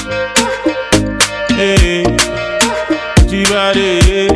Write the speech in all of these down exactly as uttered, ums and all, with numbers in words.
Hey, G-Body.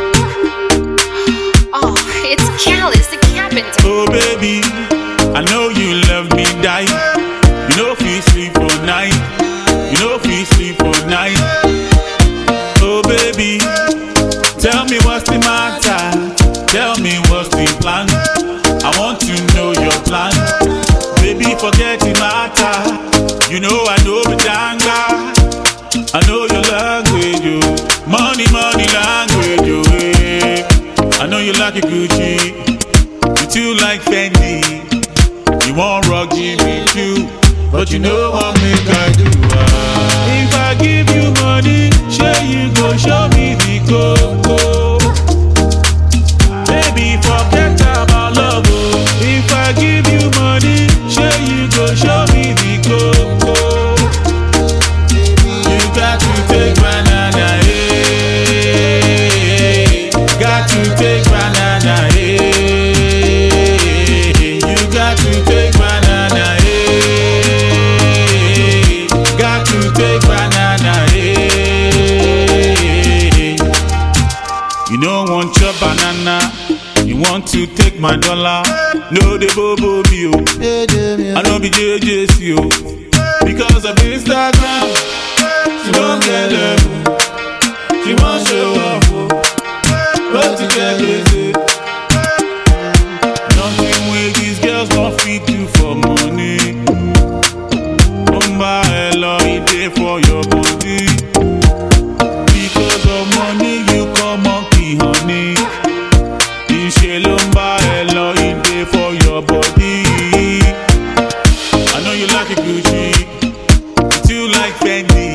Oh, it's Callis, the carpenter. Oh baby, I know you love me, die. You know if you sleep for night. You know if you sleep for night. Oh baby, tell me what's the matter. Tell me what's the plan. I want to know your plan. Baby, forget the matter. You know I know the danga. I know your language, yo. Money, money language, yo. eh. I know you like a Gucci. You too like Fendi. You want rock Jimmy too, but you know what make I do. ah. If I give you money, sure you go show me the coco. Baby, forget about love. oh. If I give you money, sure you go show me the coco. You got to take banana, eh. Got to take banana, eh. You got to take banana, eh. Got to take banana, eh. You don't want your banana. You want to take my dollar. No, they bobo me, oh. I know be J J C, oh. Because of Instagram, she don't get level. She won't show off, oh. But to get busy. Nothing way these girls don't feed you for money. Umba hello, it day for your body. Because of money, you come monkey, honey. Lumba hello, it day for your body. I know you like a Gucci. You too like Fendi.